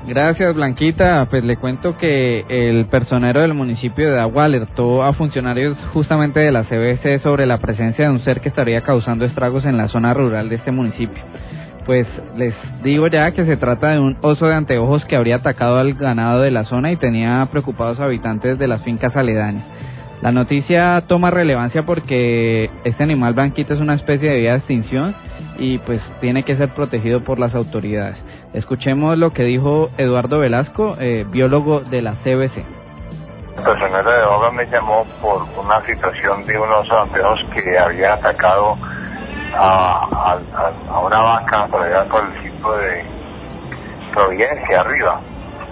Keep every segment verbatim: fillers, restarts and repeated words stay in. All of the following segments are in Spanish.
Gracias, Blanquita. Pues le cuento que el personero del municipio de Agua alertó a funcionarios justamente de la C B C sobre la presencia de un ser que estaría causando estragos en la zona rural de este municipio. Pues les digo ya que se trata de un oso de anteojos que habría atacado al ganado de la zona y tenía preocupados habitantes de las fincas aledañas. La noticia toma relevancia porque este animal, Blanquita, es una especie de vía de extinción y pues tiene que ser protegido por las autoridades. Escuchemos lo que dijo Eduardo Velasco, eh, biólogo de la C B C. El personero de Agua me llamó por una situación de unos anteojos que había atacado a, a, a una vaca por allá por el sitio de Providencia, arriba.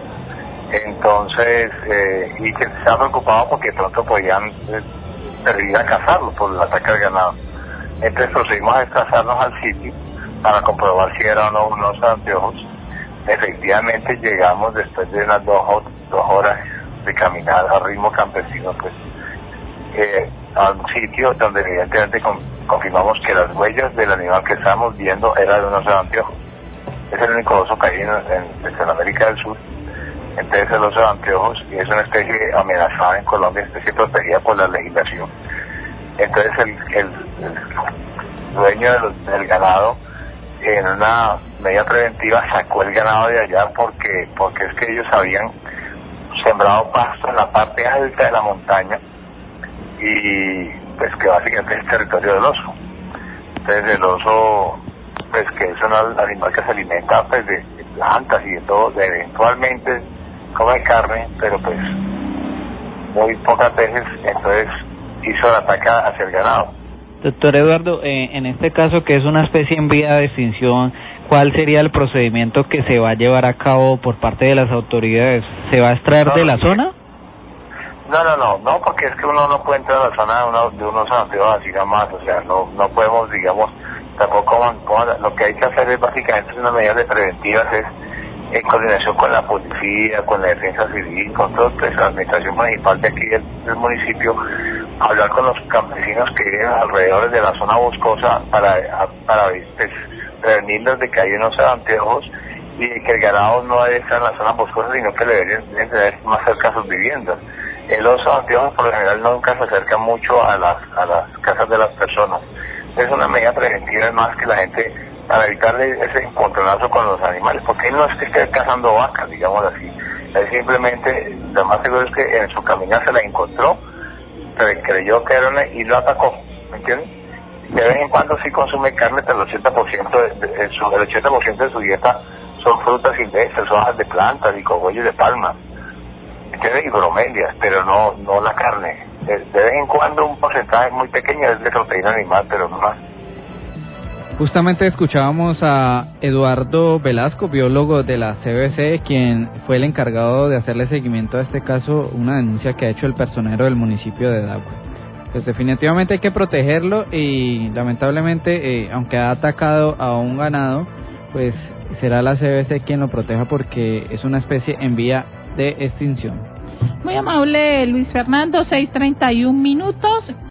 Entonces, eh, y que se ha preocupado porque pronto podían eh, perder a cazarlo por el ataque al ganado. Entonces procedimos a desplazarnos al sitio para comprobar si eran o no unos anteojos. Efectivamente llegamos después de unas dos, dos horas de caminar a ritmo campesino, pues, eh, a un sitio donde evidentemente con, confirmamos que las huellas del animal que estábamos viendo eran de unos anteojos. Es el único oso que hay en, en, en América del Sur. Entonces el oso de anteojos es una especie amenazada en Colombia, especie protegida por la legislación. Entonces el, el, el dueño de los, del ganado, en una medida preventiva, sacó el ganado de allá porque porque es que ellos habían sembrado pasto en la parte alta de la montaña y pues que básicamente es el territorio del oso. Entonces el oso, pues que es un animal que se alimenta pues de, de plantas y de todo, de eventualmente come carne, pero pues muy pocas veces, entonces hizo el ataque hacia el ganado. Doctor Eduardo, eh, en este caso que es una especie en vía de extinción, ¿cuál sería el procedimiento que se va a llevar a cabo por parte de las autoridades? ¿Se va a extraer no, de la zona? No, no, no, no, porque es que uno no puede entrar a la zona de, uno, de unos anteojos así nomás, o sea, no no podemos, digamos, tampoco, como, lo que hay que hacer es básicamente una medida de preventivas, es en coordinación con la policía, con la defensa civil, con toda pues, la administración municipal de aquí del, del municipio, hablar con los campesinos que viven alrededor de la zona boscosa para, para pues, prevenirlos de que hay unos anteojos y de que el ganado no debe estar en la zona boscosa, sino que le deberían, deben tener más cerca a sus viviendas. El oso de anteojos por lo general nunca se acerca mucho a las, a las casas de las personas. Es una medida preventiva, es más que la gente, para evitarle ese encontronazo con los animales, porque él no es que esté cazando vacas, digamos así. Él simplemente, lo más seguro es que en su caminar se la encontró, pero creyó que era una y lo atacó, ¿me entiendes? De vez en cuando sí consume carne, pero el ochenta por ciento de, de, de su, el ochenta por ciento de su dieta son frutas silvestres, hojas de plantas y cogollos de palma, ¿entiendes? Y bromelias, pero no no la carne. De, de vez en cuando un porcentaje muy pequeño es de proteína animal, pero no más. Justamente escuchábamos a Eduardo Velasco, biólogo de la C B C, quien fue el encargado de hacerle seguimiento a este caso, una denuncia que ha hecho el personero del municipio de Dagua. Pues definitivamente hay que protegerlo y lamentablemente, eh, aunque ha atacado a un ganado, pues será la C B C quien lo proteja porque es una especie en vía de extinción. Muy amable Luis Fernando, seis treinta y un minutos.